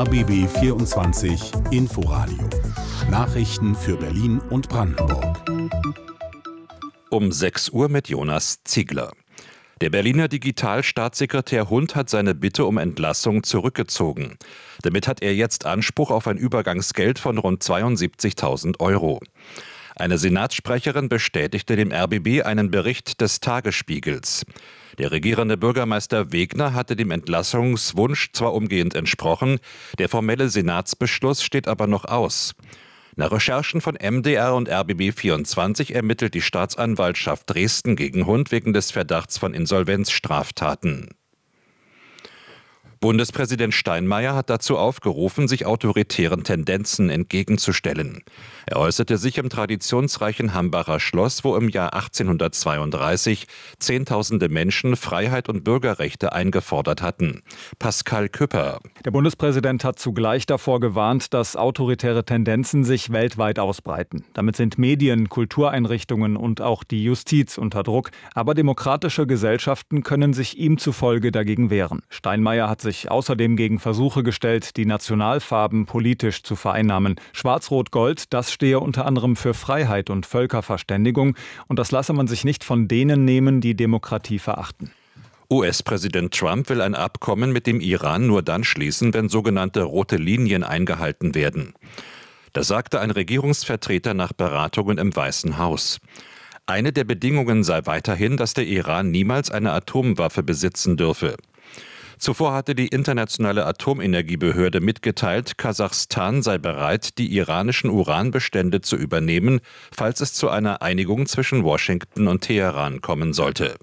RBB 24 Inforadio. Nachrichten für Berlin und Brandenburg. Um 6 Uhr mit Jonas Ziegler. Der Berliner Digitalstaatssekretär Hund hat seine Bitte um Entlassung zurückgezogen. Damit hat er jetzt Anspruch auf ein Übergangsgeld von rund 72.000 €. Eine Senatssprecherin bestätigte dem RBB einen Bericht des Tagesspiegels. Der regierende Bürgermeister Wegner hatte dem Entlassungswunsch zwar umgehend entsprochen, der formelle Senatsbeschluss steht aber noch aus. Nach Recherchen von MDR und RBB 24 ermittelt die Staatsanwaltschaft Dresden gegen Hund wegen des Verdachts von Insolvenzstraftaten. Bundespräsident Steinmeier hat dazu aufgerufen, sich autoritären Tendenzen entgegenzustellen. Er äußerte sich im traditionsreichen Hambacher Schloss, wo im Jahr 1832 Zehntausende Menschen Freiheit und Bürgerrechte eingefordert hatten. Pascal Küpper. Der Bundespräsident hat zugleich davor gewarnt, dass autoritäre Tendenzen sich weltweit ausbreiten. Damit sind Medien, Kultureinrichtungen und auch die Justiz unter Druck. Aber demokratische Gesellschaften können sich ihm zufolge dagegen wehren. Steinmeier hat sich außerdem gegen Versuche gestellt, die Nationalfarben politisch zu vereinnahmen. Schwarz-Rot-Gold, das stehe unter anderem für Freiheit und Völkerverständigung. Und das lasse man sich nicht von denen nehmen, die Demokratie verachten. US-Präsident Trump will ein Abkommen mit dem Iran nur dann schließen, wenn sogenannte rote Linien eingehalten werden. Das sagte ein Regierungsvertreter nach Beratungen im Weißen Haus. Eine der Bedingungen sei weiterhin, dass der Iran niemals eine Atomwaffe besitzen dürfe. Zuvor hatte die Internationale Atomenergiebehörde mitgeteilt, Kasachstan sei bereit, die iranischen Uranbestände zu übernehmen, falls es zu einer Einigung zwischen Washington und Teheran kommen sollte.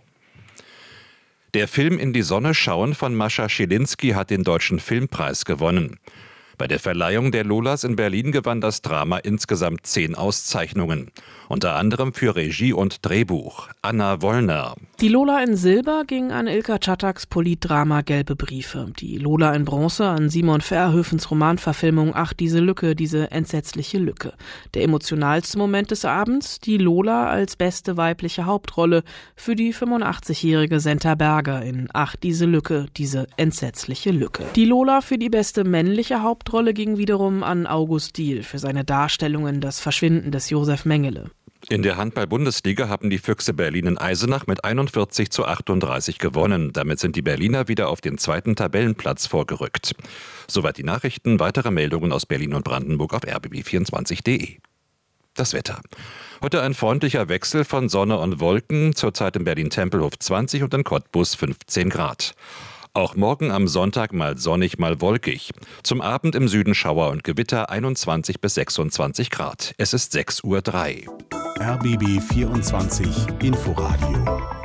Der Film In die Sonne schauen von Mascha Schilinski hat den Deutschen Filmpreis gewonnen. Bei der Verleihung der Lolas in Berlin gewann das Drama insgesamt 10 Auszeichnungen. Unter anderem für Regie und Drehbuch. Anna Wollner. Die Lola in Silber ging an Ilka Czattaks Politdrama Gelbe Briefe. Die Lola in Bronze an Simon Verhoevens Romanverfilmung Ach, diese Lücke, diese entsetzliche Lücke. Der emotionalste Moment des Abends, die Lola als beste weibliche Hauptrolle für die 85-jährige Senta Berger in Ach, diese Lücke, diese entsetzliche Lücke. Die Lola für die beste männliche Hauptrolle ging wiederum an August Diehl für seine Darstellung in Das Verschwinden des Josef Mengele. In der Handball-Bundesliga haben die Füchse Berlin in Eisenach mit 41:38 gewonnen. Damit sind die Berliner wieder auf den 2. Tabellenplatz vorgerückt. Soweit die Nachrichten. Weitere Meldungen aus Berlin und Brandenburg auf rbb24.de. Das Wetter. Heute ein freundlicher Wechsel von Sonne und Wolken. Zurzeit in Berlin-Tempelhof 20 und in Cottbus 15 Grad. Auch morgen am Sonntag mal sonnig, mal wolkig. Zum Abend im Süden Schauer und Gewitter 21 bis 26 Grad. Es ist 6:03 Uhr. RBB 24 Inforadio